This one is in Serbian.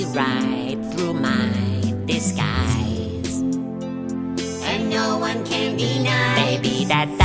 right through my disguise. And no one can deny, baby, that